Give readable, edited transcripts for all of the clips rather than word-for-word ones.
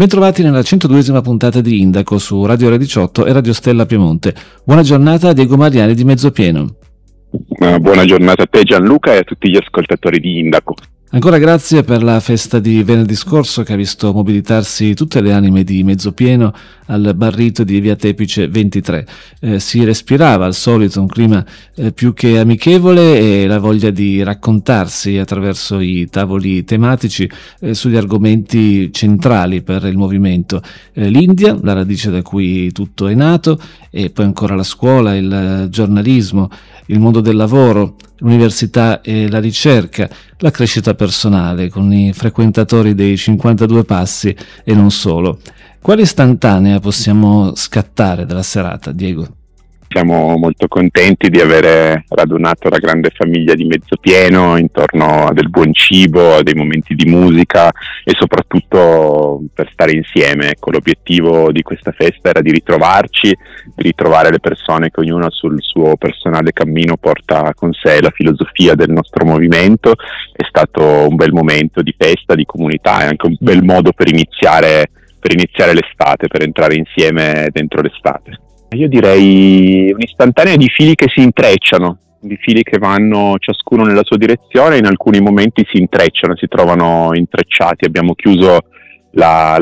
Bentrovati nella 102esima puntata di Indaco su Radio Ore 18 e Radio Stella Piemonte. Buona giornata a Diego Mariani di Mezzopieno. Buona giornata a te Gianluca e a tutti gli ascoltatori di Indaco. Ancora grazie per la festa di venerdì scorso che ha visto mobilitarsi tutte le anime di Mezzopieno al Barrito di Via Tepice 23. Si respirava al solito un clima più che amichevole e la voglia di raccontarsi attraverso i tavoli tematici sugli argomenti centrali per il movimento. L'India, la radice da cui tutto è nato, e poi ancora la scuola, il giornalismo, il mondo del lavoro, l'università e la ricerca, la crescita personale con i frequentatori dei 52 passi e non solo. Quale istantanea possiamo scattare dalla serata, Diego? Siamo molto contenti di avere radunato la grande famiglia di Mezzopieno intorno a del buon cibo, a dei momenti di musica e soprattutto per stare insieme. Ecco, l'obiettivo di questa festa era di ritrovarci, di ritrovare le persone che ognuno sul suo personale cammino porta con sé la filosofia del nostro movimento. È stato un bel momento di festa, di comunità e anche un bel modo per iniziare l'estate, per entrare insieme dentro l'estate. Io direi un'istantanea di fili che si intrecciano, di fili che vanno ciascuno nella sua direzione, in alcuni momenti si intrecciano, si trovano intrecciati. Abbiamo chiuso la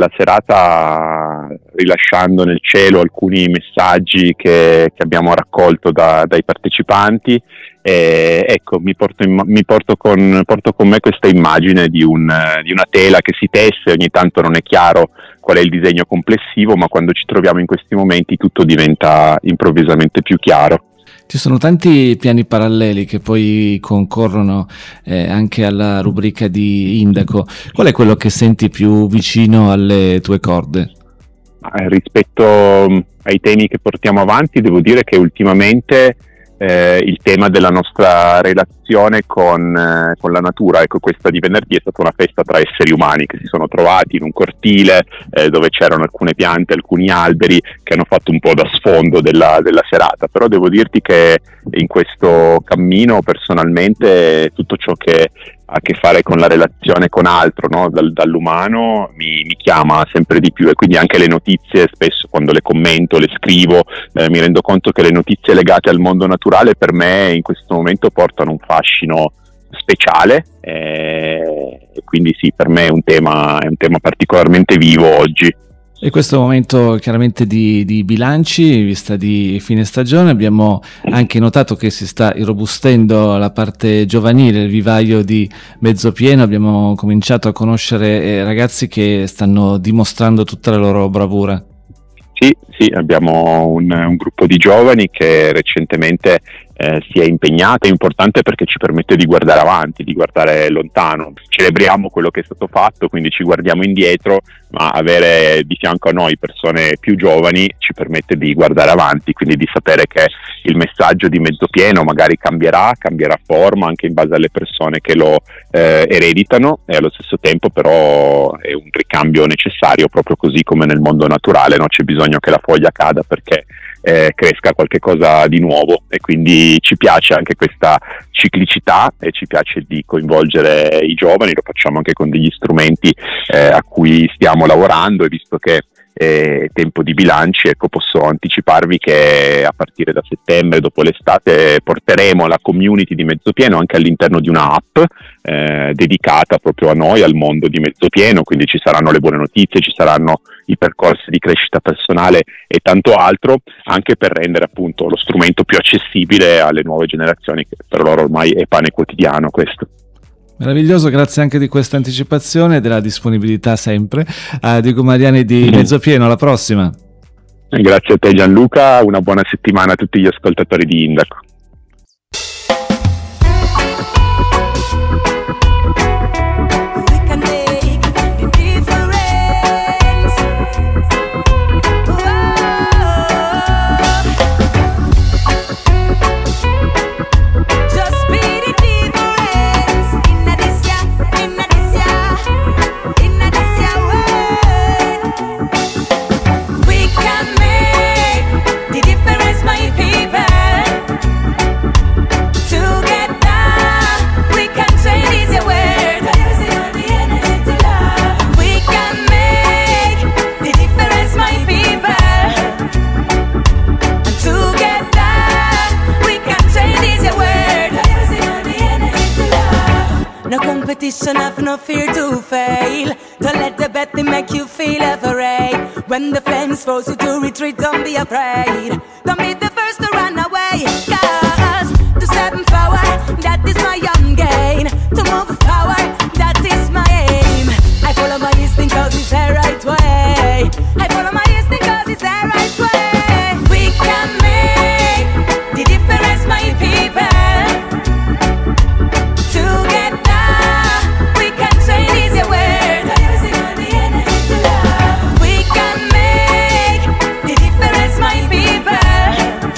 serata rilasciando nel cielo alcuni messaggi che abbiamo raccolto dai partecipanti. Ecco, porto con me questa immagine di una tela che si tesse. Ogni tanto non è chiaro qual è il disegno complessivo, ma quando ci troviamo in questi momenti tutto diventa improvvisamente più chiaro. Ci sono tanti piani paralleli che poi concorrono anche alla rubrica di Indaco. Qual è quello che senti più vicino alle tue corde? Rispetto ai temi che portiamo avanti, devo dire che ultimamente il tema della nostra relazione con la natura, ecco, questa di venerdì è stata una festa tra esseri umani che si sono trovati in un cortile dove c'erano alcune piante, alcuni alberi che hanno fatto un po' da sfondo della serata. Però devo dirti che in questo cammino personalmente tutto ciò che ha a che fare con la relazione con altro, no? Dall'umano mi chiama sempre di più, e quindi anche le notizie spesso quando le commento, le scrivo, mi rendo conto che le notizie legate al mondo naturale per me in questo momento portano un fascino speciale, e quindi sì, per me è un tema particolarmente vivo oggi. E questo momento chiaramente di bilanci, vista di fine stagione, abbiamo anche notato che si sta irrobustendo la parte giovanile, il vivaio di Mezzopieno. Abbiamo cominciato a conoscere ragazzi che stanno dimostrando tutta la loro bravura. Sì, abbiamo un gruppo di giovani che recentemente si è impegnato. È importante perché ci permette di guardare avanti, di guardare lontano. Celebriamo quello che è stato fatto, quindi ci guardiamo indietro, ma avere di fianco a noi persone più giovani ci permette di guardare avanti, quindi di sapere che il messaggio di Mezzopieno magari cambierà forma anche in base alle persone che lo ereditano, e allo stesso tempo però è un ricambio necessario, proprio così come nel mondo naturale, no? C'è bisogno che la foglia cada perché cresca qualche cosa di nuovo, e quindi ci piace anche questa ciclicità e ci piace di coinvolgere i giovani. Lo facciamo anche con degli strumenti a cui stiamo lavorando, e visto che è tempo di bilanci, ecco, posso anticiparvi che a partire da settembre, dopo l'estate, porteremo la community di Mezzopieno anche all'interno di una app dedicata proprio a noi, al mondo di Mezzopieno. Quindi ci saranno le buone notizie, ci saranno i percorsi di crescita personale e tanto altro, anche per rendere appunto lo strumento più accessibile alle nuove generazioni, che per loro ormai è pane quotidiano questo. Meraviglioso, grazie anche di questa anticipazione e della disponibilità sempre. A Diego Mariani di Mezzopieno, alla prossima. Grazie a te Gianluca, una buona settimana a tutti gli ascoltatori di Indaco. The difference, my people. ambition, have no fear to fail. Don't let the bad thing make you feel afraid. When the flames force you to retreat, don't be afraid. Don't be the first to run away. Cause to step in power, that is my own gain. To move with power, that is my aim. I follow my instinct cause it's the right way. I follow my instinct cause it's the right way. We can make the difference, my people. Together we can change the world. We can make the difference, my people.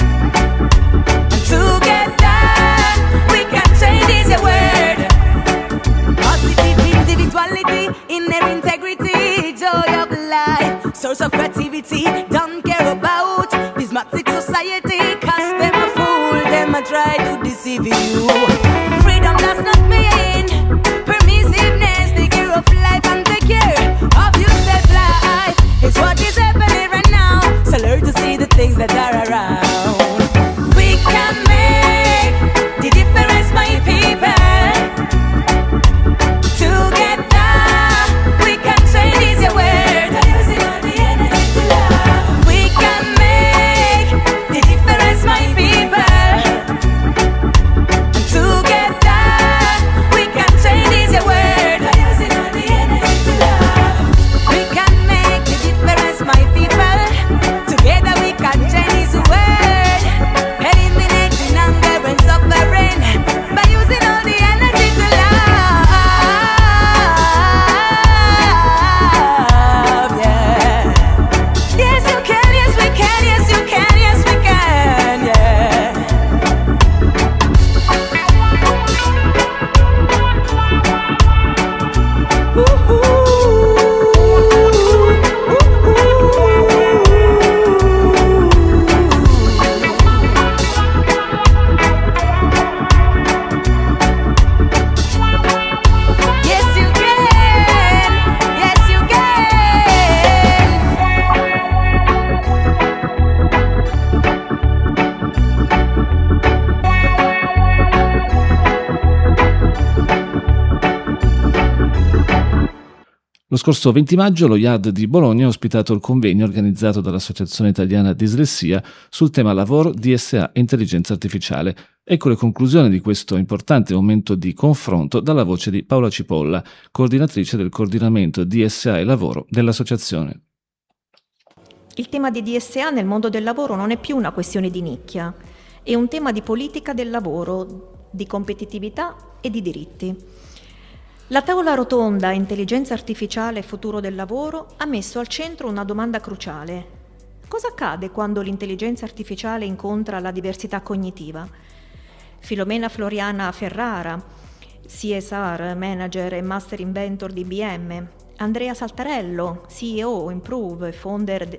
Together we can change the world. Positive individuality, inner integrity, joy of life, source of creativity. Don't care about prismatic society, cause them a fool, them a try to deceive you. Freedom does not mean permissiveness. The care of life and the care of yourself life is what is happening right now. So learn to see the things that are around. We can make the difference, my people. Together we can change the world. We can make the difference, my people. Together we can change the world. We can make the difference, my people. Together we can change the world. Eliminating hunger and suffering by using all the energy to love. Yeah. Yes you can, yes we can, yes you can, yes we can, yeah. Yes you can, yes you can. Lo scorso 20 maggio lo IAD di Bologna ha ospitato il convegno organizzato dall'Associazione Italiana Dislessia sul tema lavoro, DSA e intelligenza artificiale. Ecco le conclusioni di questo importante momento di confronto dalla voce di Paola Cipolla, coordinatrice del coordinamento DSA e lavoro dell'associazione. Il tema di DSA nel mondo del lavoro non è più una questione di nicchia, è un tema di politica del lavoro, di competitività e di diritti. La tavola rotonda Intelligenza artificiale e futuro del lavoro ha messo al centro una domanda cruciale. Cosa accade quando l'intelligenza artificiale incontra la diversità cognitiva? Filomena Floriana Ferrara, CSR Manager e Master Inventor di IBM, Andrea Saltarello, CEO Improve e founder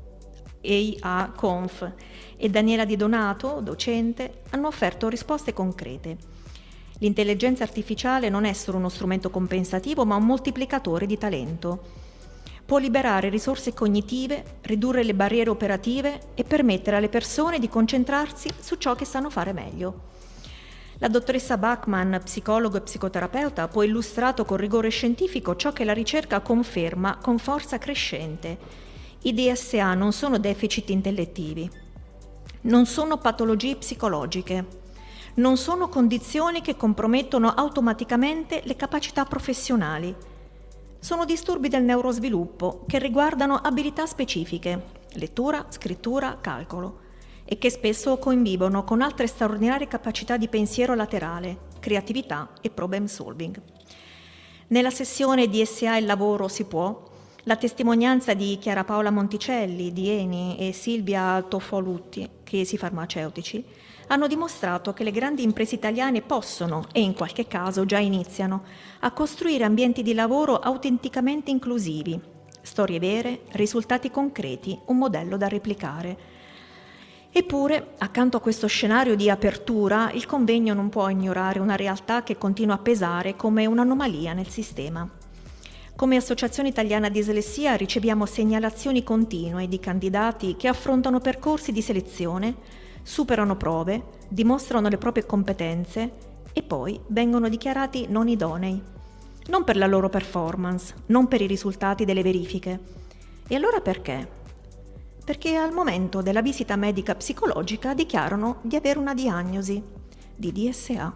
AI Conf, e Daniela Di Donato, docente, hanno offerto risposte concrete. L'intelligenza artificiale non è solo uno strumento compensativo, ma un moltiplicatore di talento. Può liberare risorse cognitive, ridurre le barriere operative e permettere alle persone di concentrarsi su ciò che sanno fare meglio. La dottoressa Bachmann, psicologo e psicoterapeuta, ha poi illustrato con rigore scientifico ciò che la ricerca conferma con forza crescente. I DSA non sono deficit intellettivi, non sono patologie psicologiche, non sono condizioni che compromettono automaticamente le capacità professionali. Sono disturbi del neurosviluppo che riguardano abilità specifiche, lettura, scrittura, calcolo, e che spesso convivono con altre straordinarie capacità di pensiero laterale, creatività e problem solving. Nella sessione DSA e lavoro si può, la testimonianza di Chiara Paola Monticelli, di Eni, e Silvia Toffolutti, Chiesi Farmaceutici, hanno dimostrato che le grandi imprese italiane possono, e in qualche caso già iniziano, a costruire ambienti di lavoro autenticamente inclusivi, storie vere, risultati concreti, un modello da replicare. Eppure, accanto a questo scenario di apertura, il convegno non può ignorare una realtà che continua a pesare come un'anomalia nel sistema. Come Associazione Italiana Dislessia riceviamo segnalazioni continue di candidati che affrontano percorsi di selezione, superano prove, dimostrano le proprie competenze e poi vengono dichiarati non idonei. non per la loro performance, non per i risultati delle verifiche. E allora perché? Perché al momento della visita medica psicologica dichiarano di avere una diagnosi di DSA.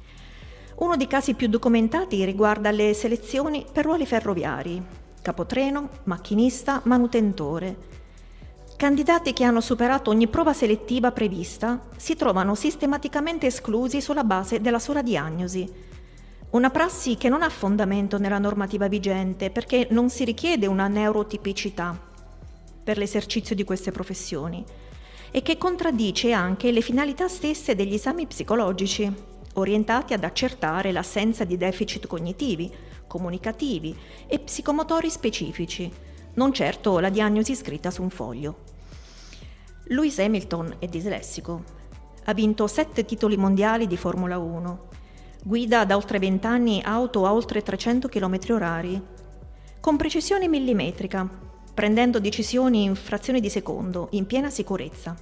Uno dei casi più documentati riguarda le selezioni per ruoli ferroviari, capotreno, macchinista, manutentore. Candidati che hanno superato ogni prova selettiva prevista si trovano sistematicamente esclusi sulla base della sola diagnosi. Una prassi che non ha fondamento nella normativa vigente perché non si richiede una neurotipicità per l'esercizio di queste professioni e che contraddice anche le finalità stesse degli esami psicologici, orientati ad accertare l'assenza di deficit cognitivi, comunicativi e psicomotori specifici, non certo la diagnosi scritta su un foglio. Lewis Hamilton è dislessico. Ha vinto 7 titoli mondiali di Formula 1. Guida da oltre 20 anni auto a oltre 300 km/h, con precisione millimetrica, prendendo decisioni in frazioni di secondo, in piena sicurezza.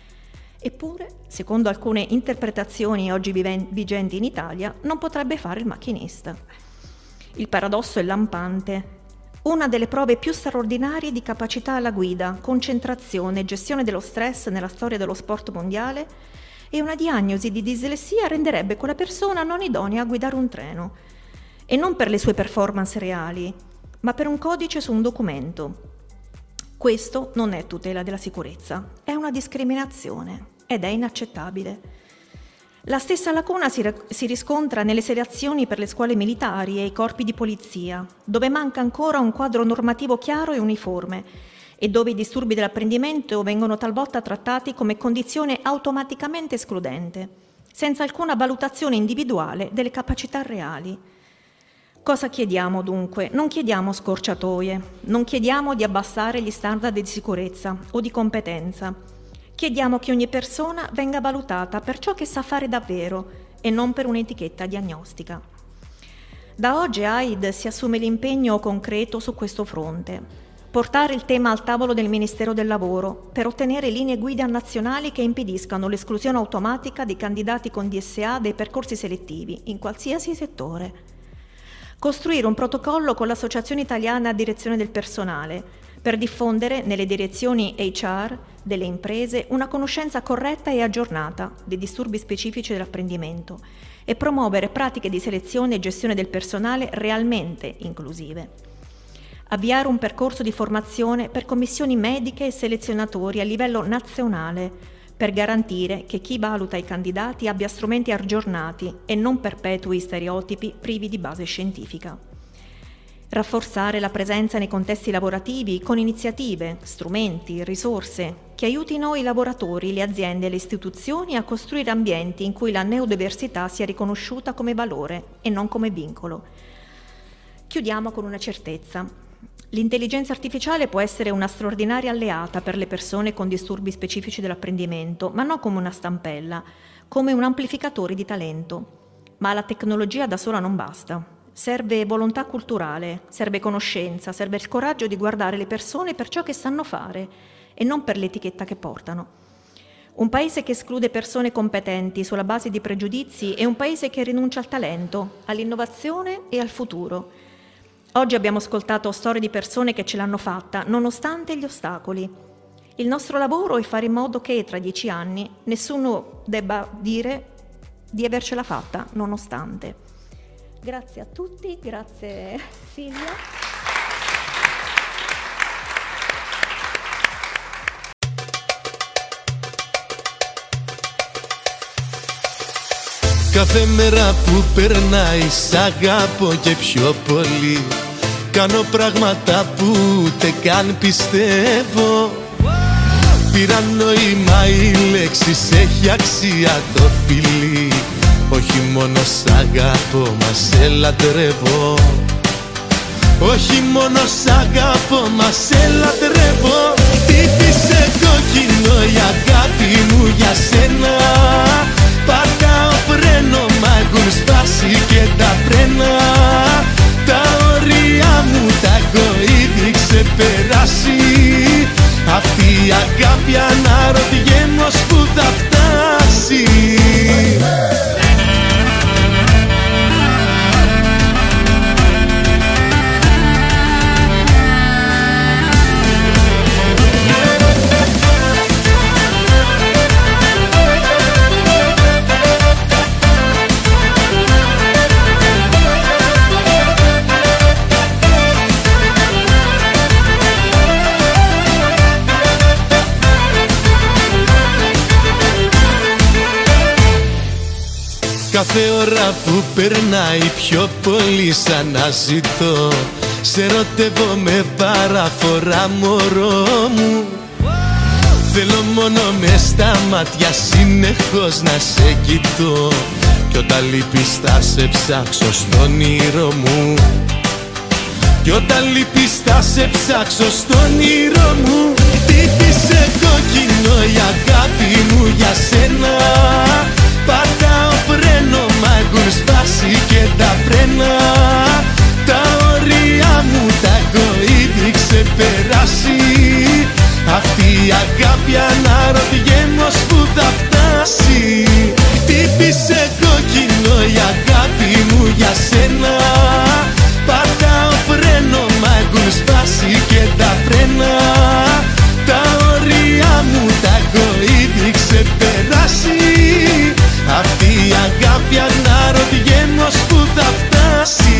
Eppure, secondo alcune interpretazioni oggi vigenti in Italia, non potrebbe fare il macchinista. Il paradosso è lampante. Una delle prove più straordinarie di capacità alla guida, concentrazione e gestione dello stress nella storia dello sport mondiale, e una diagnosi di dislessia renderebbe quella persona non idonea a guidare un treno. E non per le sue performance reali, ma per un codice su un documento. Questo non è tutela della sicurezza, è una discriminazione ed è inaccettabile. La stessa lacuna si riscontra nelle selezioni per le scuole militari e i corpi di polizia, dove manca ancora un quadro normativo chiaro e uniforme e dove i disturbi dell'apprendimento vengono talvolta trattati come condizione automaticamente escludente, senza alcuna valutazione individuale delle capacità reali. Cosa chiediamo dunque? Non chiediamo scorciatoie, non chiediamo di abbassare gli standard di sicurezza o di competenza. Chiediamo che ogni persona venga valutata per ciò che sa fare davvero e non per un'etichetta diagnostica. Da oggi AID si assume l'impegno concreto su questo fronte: portare il tema al tavolo del Ministero del Lavoro per ottenere linee guida nazionali che impediscano l'esclusione automatica di candidati con DSA dai percorsi selettivi in qualsiasi settore. Costruire un protocollo con l'Associazione Italiana Direzione del Personale per diffondere nelle direzioni HR delle imprese una conoscenza corretta e aggiornata dei disturbi specifici dell'apprendimento e promuovere pratiche di selezione e gestione del personale realmente inclusive. Avviare un percorso di formazione per commissioni mediche e selezionatori a livello nazionale per garantire che chi valuta i candidati abbia strumenti aggiornati e non perpetui stereotipi privi di base scientifica. Rafforzare la presenza nei contesti lavorativi con iniziative, strumenti, risorse che aiutino i lavoratori, le aziende e le istituzioni a costruire ambienti in cui la neurodiversità sia riconosciuta come valore e non come vincolo. Chiudiamo con una certezza. L'intelligenza artificiale può essere una straordinaria alleata per le persone con disturbi specifici dell'apprendimento, ma non come una stampella, come un amplificatore di talento. Ma la tecnologia da sola non basta. Serve volontà culturale, serve conoscenza, serve il coraggio di guardare le persone per ciò che sanno fare e non per l'etichetta che portano. Un paese che esclude persone competenti sulla base di pregiudizi è un paese che rinuncia al talento, all'innovazione e al futuro. Oggi abbiamo ascoltato storie di persone che ce l'hanno fatta, nonostante gli ostacoli. Il nostro lavoro è fare in modo che tra 10 anni nessuno debba dire di avercela fatta, nonostante. Grazie a tutti, grazie Silvia. Κάθε μέρα που περνάει σ' αγαπώ και πιο πολύ. Κάνω πράγματα που ούτε καν πιστεύω. Πήραν νόημα οι λέξεις, έχει αξία το φιλί. Όχι μόνο σ' αγαπώ, μα σε λατρεύω. Όχι μόνο σ' αγαπώ, μα σε λατρεύω. Χτύπησε κόκκινο η αγάπη μου για σένα. Πατάω φρένο, μα έχουν σπάσει και τα φρένα. Τα όρια μου τα έχω ήδη ξεπεράσει. Αυτή η αγάπη αναρωτιέμαι ως που θα φτάσει. Κάθε ώρα που περνάει πιο πολύ σαν να ζητώ. Σε ερωτεύω με παραφορά μωρό μου. Θέλω μόνο μες στα μάτια συνεχώς να σε κοιτώ. Κι όταν λείπεις θα σε ψάξω στον όνειρο μου. Κι όταν λείπεις θα σε ψάξω στον όνειρο μου. Χτύπησε κόκκινο η αγάπη μου για σένα. Πατάω φρένο μα έχουν σπάσει και τα φρένα. Τα όρια μου τα έχω ήδη ξεπεράσει. Αυτή η αγάπη αναρωτιέμαι ως που θα φτάσει. Χτύπησε κόκκινο η αγάπη μου για σένα. Πατάω φρένο μα έχουν σπάσει και τα φρένα. Τα όρια μου τα έχω ήδη ξεπεράσει. Αυτή η αγάπη αναρωτιέμαι ως που θα φτάσει.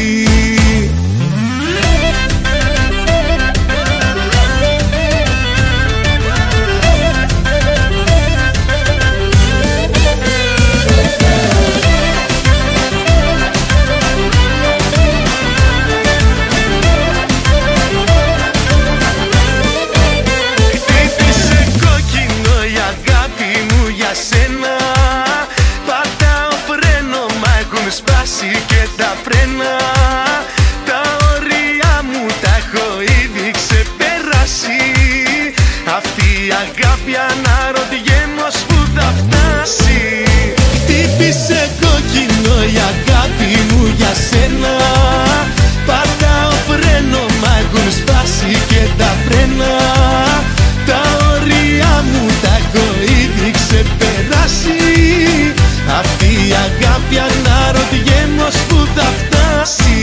Και τα φρένα, τα όρια μου τα έχω ήδη ξεπεράσει. Αυτή η αγάπη αναρωτιέμαι ως που θα φτάσει. Χτύπησε κόκκινο η αγάπη μου για σένα. Πατάω φρένο μα έχουν σπάσει και τα φρένα. Τα όρια μου τα έχω ήδη ξεπεράσει. Αυτή η αγάπη αναρωτιέμαι ως που θα φτάσει.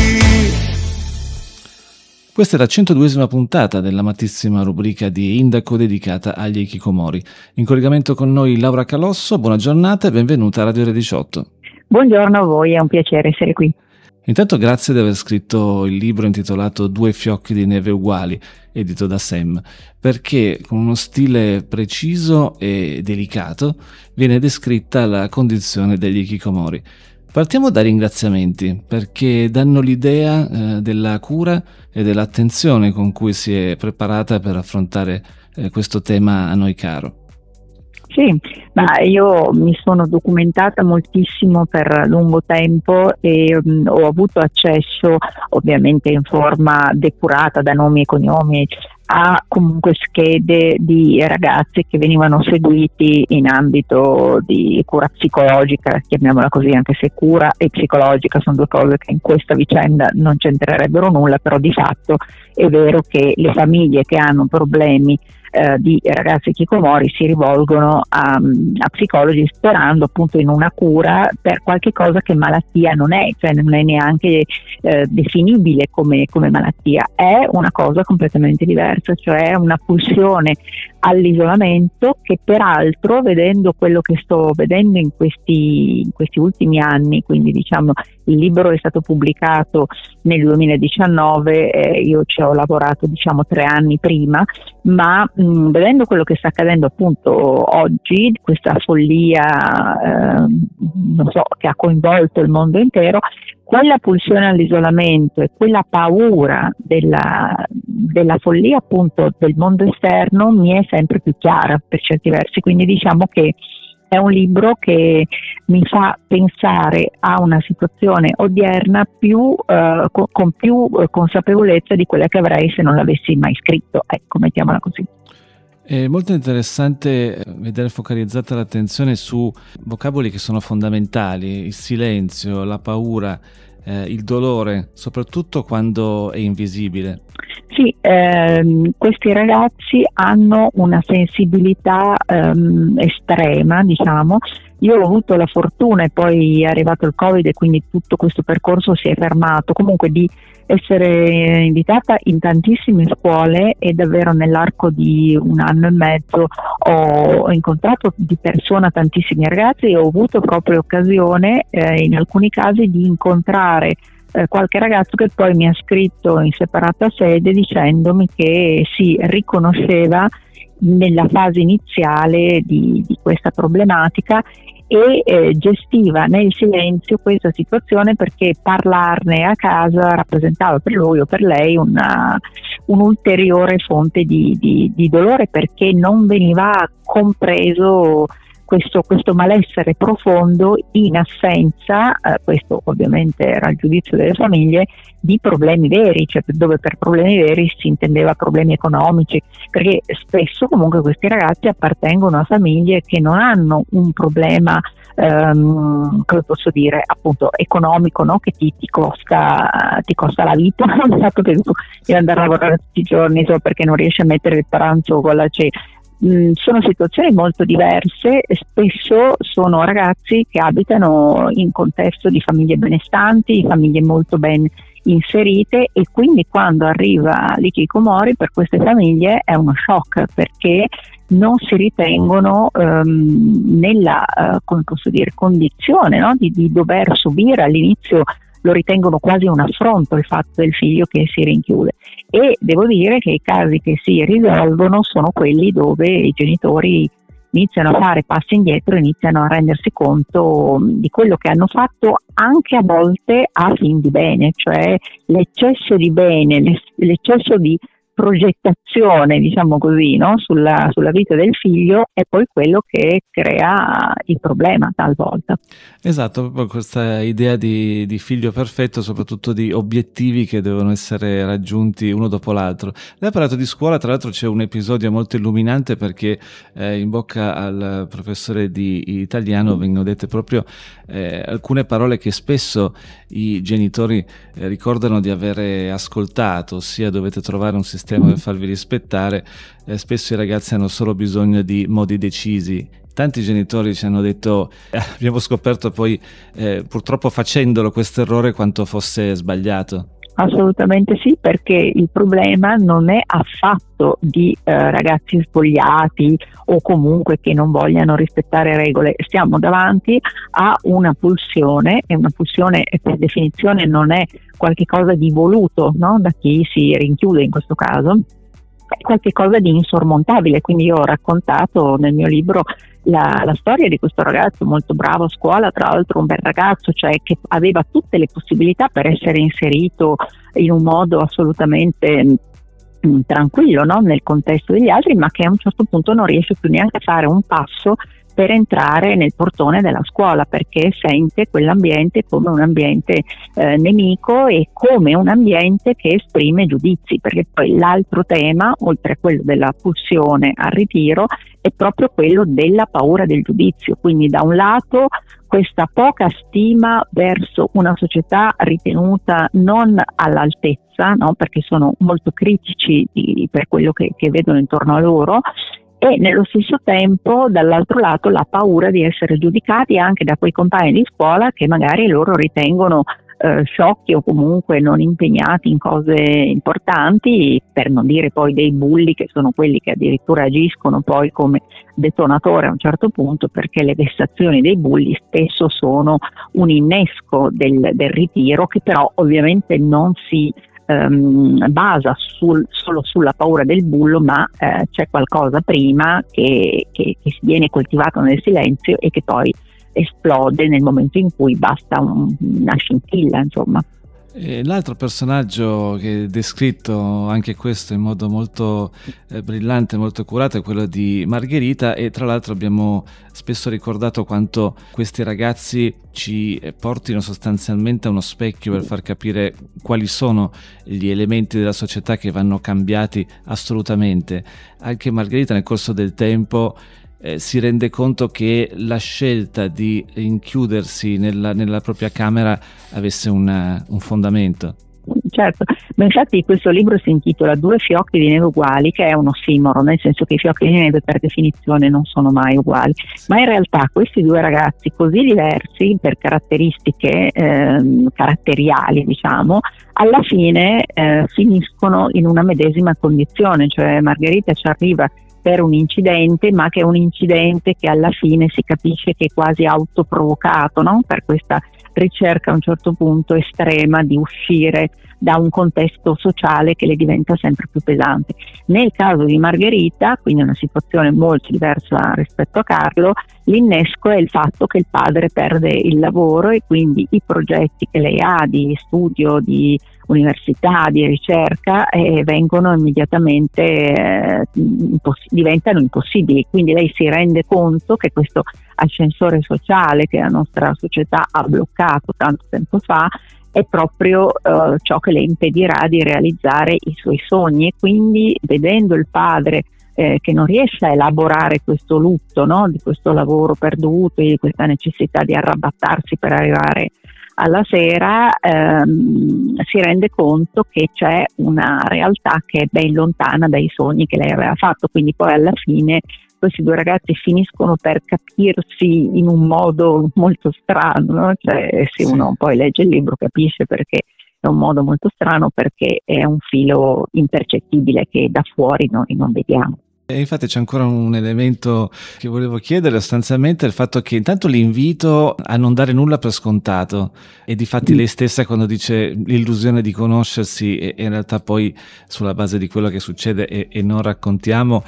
Questa è la 102esima puntata dell'amatissima rubrica di Indaco dedicata agli hikikomori. In collegamento con noi Laura Calosso, buona giornata e benvenuta a Radio Ore 18. Buongiorno a voi, è un piacere essere qui. Intanto grazie di aver scritto il libro intitolato Due fiocchi di neve uguali, edito da Sam, perché con uno stile preciso e delicato viene descritta la condizione degli hikikomori. Partiamo dai ringraziamenti, perché danno l'idea della cura e dell'attenzione con cui si è preparata per affrontare questo tema a noi caro. Sì, ma io mi sono documentata moltissimo per lungo tempo e ho avuto accesso, ovviamente in forma depurata da nomi e cognomi, a comunque schede di ragazzi che venivano seguiti in ambito di cura psicologica, chiamiamola così, anche se cura e psicologica sono due cose che in questa vicenda non c'entrerebbero nulla, però di fatto è vero che le famiglie che hanno problemi di ragazzi hikikomori si rivolgono a psicologi sperando appunto in una cura per qualche cosa che malattia non è, cioè non è neanche definibile come malattia, è una cosa completamente diversa, cioè una pulsione all'isolamento che peraltro, vedendo quello che sto vedendo in questi ultimi anni, quindi diciamo il libro è stato pubblicato nel 2019, io ci ho lavorato diciamo 3 anni prima, ma vedendo quello che sta accadendo appunto oggi, questa follia non so, che ha coinvolto il mondo intero, quella pulsione all'isolamento e quella paura della follia appunto del mondo esterno mi è sempre più chiara per certi versi, quindi diciamo che è un libro che mi fa pensare a una situazione odierna con più consapevolezza di quella che avrei se non l'avessi mai scritto, ecco, mettiamola così. È molto interessante vedere focalizzata l'attenzione su vocaboli che sono fondamentali: il silenzio, la paura, il dolore, soprattutto quando è invisibile. Sì, questi ragazzi hanno una sensibilità estrema, diciamo. Io ho avuto la fortuna, e poi è arrivato il Covid e quindi tutto questo percorso si è fermato, comunque di essere invitata in tantissime scuole e davvero nell'arco di 1 anno e mezzo ho incontrato di persona tantissimi ragazzi e ho avuto proprio occasione in alcuni casi di incontrare qualche ragazzo che poi mi ha scritto in separata sede dicendomi che si riconosceva nella fase iniziale di questa problematica e gestiva nel silenzio questa situazione, perché parlarne a casa rappresentava per lui o per lei un'ulteriore fonte di dolore, perché non veniva compreso questo malessere profondo in assenza, questo ovviamente era il giudizio delle famiglie, di problemi veri, cioè dove per problemi veri si intendeva problemi economici, perché spesso comunque questi ragazzi appartengono a famiglie che non hanno un problema come posso dire, appunto economico, no? Che ti costa la vita, il fatto che tu devi andare a lavorare tutti i giorni solo perché non riesci a mettere il pranzo con la cena. Sono situazioni molto diverse, spesso sono ragazzi che abitano in contesto di famiglie benestanti, famiglie molto ben inserite, e quindi quando arriva l'hikikomori per queste famiglie è uno shock, perché non si ritengono nella come posso dire, condizione, no? di dover subire. All'inizio lo ritengono quasi un affronto il fatto del figlio che si rinchiude, e devo dire che i casi che si risolvono sono quelli dove i genitori iniziano a fare passi indietro, iniziano a rendersi conto di quello che hanno fatto, anche a volte a fin di bene, cioè l'eccesso di bene, l'eccesso di progettazione, diciamo così, no? sulla vita del figlio è poi quello che crea il problema talvolta. Esatto, proprio questa idea di figlio perfetto, soprattutto di obiettivi che devono essere raggiunti uno dopo l'altro. Lei ha parlato di scuola, tra l'altro c'è un episodio molto illuminante, perché in bocca al professore di italiano vengono dette proprio alcune parole che spesso i genitori ricordano di avere ascoltato, ossia dovete trovare un sistema per farvi rispettare. Spesso i ragazzi hanno solo bisogno di modi decisi. Tanti genitori ci hanno detto, abbiamo scoperto poi purtroppo facendolo questo errore, quanto fosse sbagliato. Assolutamente sì, perché il problema non è affatto di ragazzi svogliati o comunque che non vogliano rispettare regole. Stiamo davanti a una pulsione, e una pulsione per definizione non è qualche cosa di voluto, no? Da chi si rinchiude in questo caso, è qualche cosa di insormontabile. Quindi io ho raccontato nel mio libro la storia di questo ragazzo molto bravo a scuola, tra l'altro un bel ragazzo, cioè che aveva tutte le possibilità per essere inserito in un modo assolutamente tranquillo, no? Nel contesto degli altri, ma che a un certo punto non riesce più neanche a fare un passo per entrare nel portone della scuola, perché sente quell'ambiente come un ambiente nemico e come un ambiente che esprime giudizi, perché poi l'altro tema, oltre a quello della pulsione al ritiro, è proprio quello della paura del giudizio. Quindi da un lato questa poca stima verso una società ritenuta non all'altezza, no? Perché sono molto critici per quello che vedono intorno a loro, e nello stesso tempo dall'altro lato la paura di essere giudicati anche da quei compagni di scuola che magari loro ritengono sciocchi o comunque non impegnati in cose importanti, per non dire poi dei bulli, che sono quelli che addirittura agiscono poi come detonatore a un certo punto, perché le vessazioni dei bulli spesso sono un innesco del ritiro, che però ovviamente non si basa solo sulla paura del bullo, ma c'è qualcosa prima che viene coltivato nel silenzio e che poi esplode nel momento in cui basta una scintilla, insomma. L'altro personaggio che è descritto anche questo in modo molto brillante, molto curato, è quello di Margherita, e tra l'altro abbiamo spesso ricordato quanto questi ragazzi ci portino sostanzialmente a uno specchio per far capire quali sono gli elementi della società che vanno cambiati assolutamente. Anche Margherita nel corso del tempo si rende conto che la scelta di rinchiudersi nella propria camera avesse un fondamento. Certo, ma infatti questo libro si intitola Due fiocchi di neve uguali, che è un ossimoro, nel senso che i fiocchi di neve per definizione non sono mai uguali, ma in realtà questi due ragazzi così diversi per caratteristiche caratteriali, diciamo, alla fine finiscono in una medesima condizione, cioè Margherita ci arriva per un incidente, ma che è un incidente che alla fine si capisce che è quasi autoprovocato, no? Per questa ricerca a un certo punto estrema di uscire da un contesto sociale che le diventa sempre più pesante. Nel caso di Margherita, quindi una situazione molto diversa rispetto a Carlo, l'innesco è il fatto che il padre perde il lavoro e quindi i progetti che lei ha di studio, di università, di ricerca vengono immediatamente diventano impossibili. Quindi lei si rende conto che questo ascensore sociale che la nostra società ha bloccato tanto tempo fa è proprio ciò che le impedirà di realizzare i suoi sogni, e quindi vedendo il padre che non riesce a elaborare questo lutto, no? Di questo lavoro perduto e di questa necessità di arrabattarsi per arrivare alla sera, si rende conto che c'è una realtà che è ben lontana dai sogni che lei aveva fatto. Quindi poi alla fine questi due ragazzi finiscono per capirsi in un modo molto strano, no? Cioè, se uno poi legge il libro capisce perché è un modo molto strano, perché è un filo impercettibile che da fuori noi non vediamo. E infatti c'è ancora un elemento che volevo chiedere, sostanzialmente il fatto che intanto l'invito a non dare nulla per scontato, e difatti lei stessa quando dice l'illusione di conoscersi e in realtà poi sulla base di quello che succede e non raccontiamo,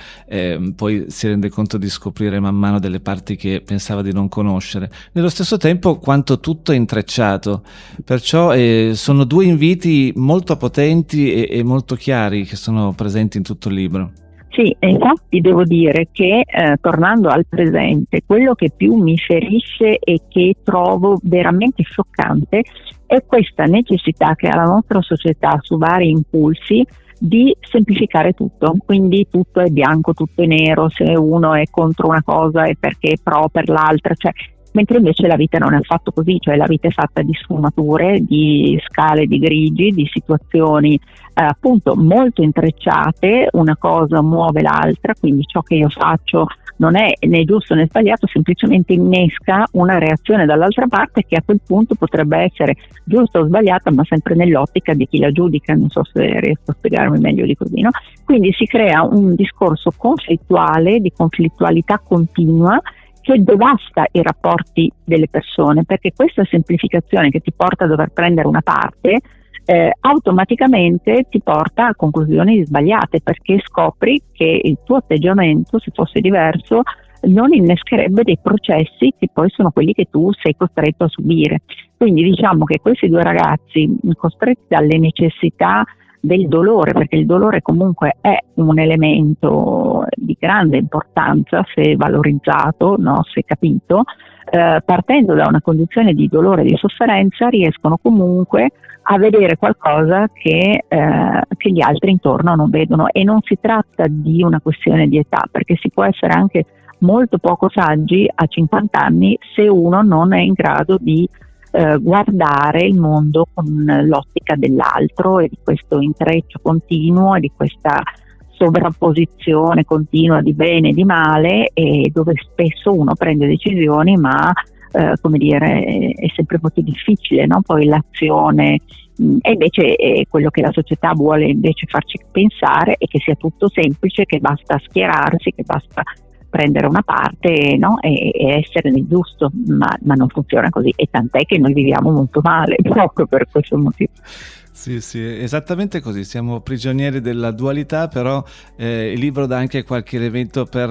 poi si rende conto di scoprire man mano delle parti che pensava di non conoscere. Nello stesso tempo quanto tutto è intrecciato, perciò sono due inviti molto potenti e molto chiari che sono presenti in tutto il libro. Sì, infatti devo dire che tornando al presente, quello che più mi ferisce e che trovo veramente scioccante è questa necessità che ha la nostra società su vari impulsi di semplificare tutto. Quindi tutto è bianco, tutto è nero, se uno è contro una cosa è perché è pro per l'altra, cioè, mentre invece la vita non è affatto così, cioè la vita è fatta di sfumature, di scale di grigi, di situazioni appunto molto intrecciate, una cosa muove l'altra, quindi ciò che io faccio non è né giusto né sbagliato, semplicemente innesca una reazione dall'altra parte che a quel punto potrebbe essere giusta o sbagliata, ma sempre nell'ottica di chi la giudica. Non so se riesco a spiegarmi meglio di così, no? Quindi si crea un discorso conflittuale, di conflittualità continua, che devasta i rapporti delle persone, perché questa semplificazione che ti porta a dover prendere una parte automaticamente ti porta a conclusioni sbagliate, perché scopri che il tuo atteggiamento, se fosse diverso, non innescherebbe dei processi che poi sono quelli che tu sei costretto a subire. Quindi diciamo che questi due ragazzi, costretti dalle necessità del dolore, perché il dolore comunque è un elemento di grande importanza se valorizzato, no? Se capito, partendo da una condizione di dolore e di sofferenza riescono comunque a vedere qualcosa che gli altri intorno non vedono. E non si tratta di una questione di età, perché si può essere anche molto poco saggi a 50 anni se uno non è in grado di guardare il mondo con l'ottica dell'altro e di questo intreccio continuo e di questa sovrapposizione continua di bene e di male, e dove spesso uno prende decisioni ma come dire, è sempre molto difficile, no? Poi l'azione, e invece quello che la società vuole invece farci pensare è che sia tutto semplice, che basta schierarsi, che basta prendere una parte, no? e essere nel giusto, ma non funziona così, e tant'è che noi viviamo molto male proprio per questo motivo. Sì, esattamente così, siamo prigionieri della dualità, però il libro dà anche qualche elemento per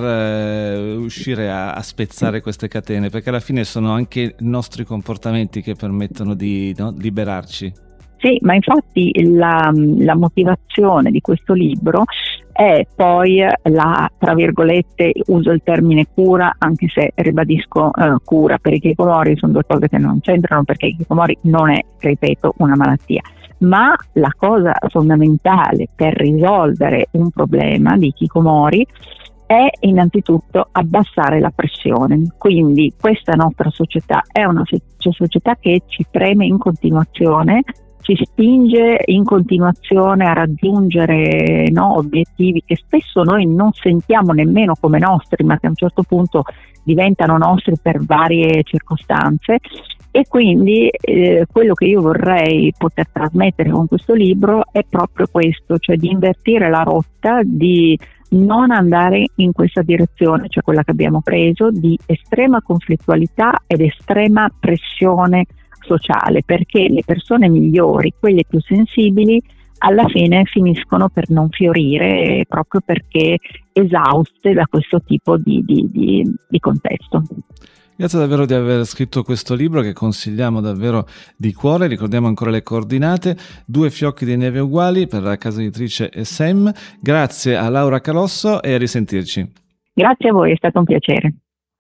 uscire a spezzare queste catene, perché alla fine sono anche i nostri comportamenti che permettono di liberarci. Sì, ma infatti la motivazione di questo libro è poi la, tra virgolette, uso il termine cura, anche se ribadisco cura per i hikikomori, sono due cose che non c'entrano, perché il hikikomori non è, ripeto, una malattia. Ma la cosa fondamentale per risolvere un problema di hikikomori è innanzitutto abbassare la pressione. Quindi questa nostra società è una società che ci preme in continuazione, ci spinge in continuazione a raggiungere, no, obiettivi che spesso noi non sentiamo nemmeno come nostri, ma che a un certo punto diventano nostri per varie circostanze. E quindi quello che io vorrei poter trasmettere con questo libro è proprio questo, cioè di invertire la rotta, di non andare in questa direzione, cioè quella che abbiamo preso, di estrema conflittualità ed estrema pressione sociale, perché le persone migliori, quelle più sensibili, alla fine finiscono per non fiorire proprio perché esauste da questo tipo di contesto. Grazie davvero di aver scritto questo libro che consigliamo davvero di cuore. Ricordiamo ancora le coordinate: 2 fiocchi di neve uguali per la casa editrice SEM. Grazie a Laura Calosso e a risentirci. Grazie a voi, è stato un piacere.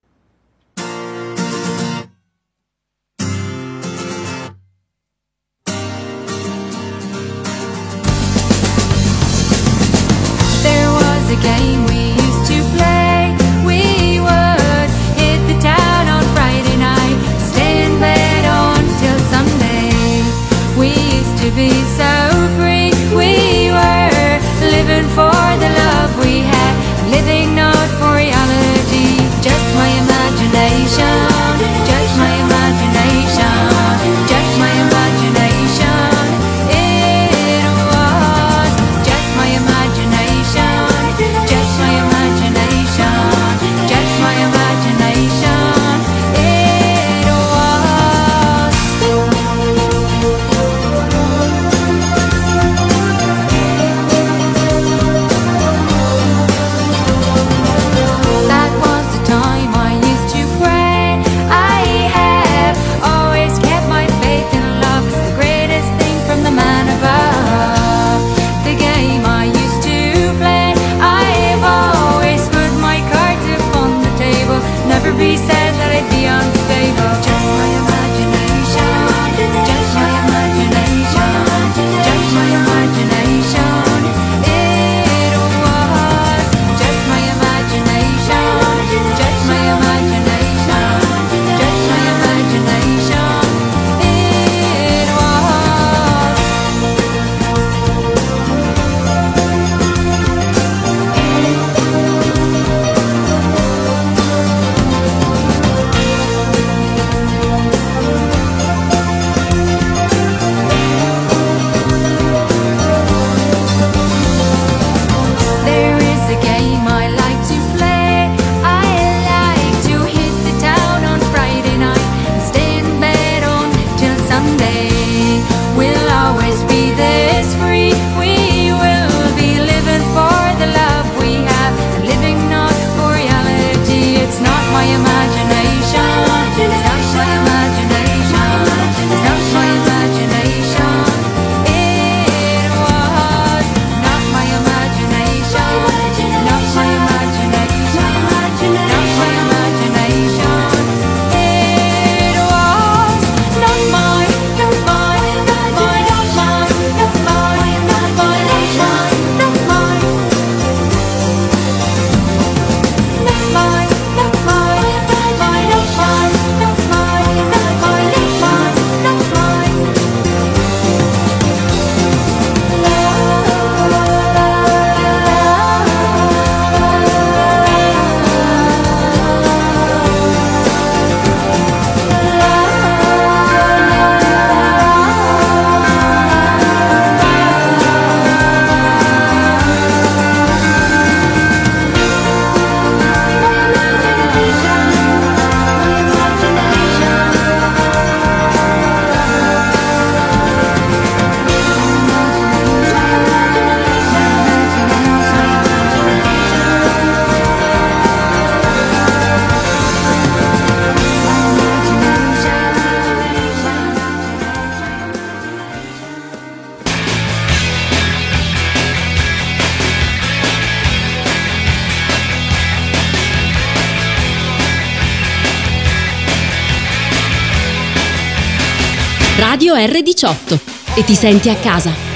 There was a game we used to play. We would hit the town on Friday night, stay in bed until Sunday. We used to be so free. We were living for the love we had, living not for reality. Just my imagination, just my imagination, just my imagination. It was just my imagination, just my imagination, just my imagination. It was. That was the time I used to pray. I have always kept my faith in love. It's the greatest thing from the man above. The game I used to play, I've always put my cards upon the table. Never be said that I'd be unstable. Just my imagination, just my imagination, just my imagination. It was just my imagination, just my imagination, just my imagination. It was. There is a game I like to play. I like to hit the town on Friday night and stay in bed until Sunday. We'll always be this free. We will be living for the love we have, and living not for reality. It's not my imagination. It's not my imagination. It's not my imagination. It was not my imagination. Not my imagination. Not my imagination. It was not mine. Not mine. Not mine. Not mine. Not mine. Not mine. Not mine. Not mine. Not mine. Not mine. Not mine. Not mine. Not mine. Not mine. Not mine. Radio R18 e ti senti a casa.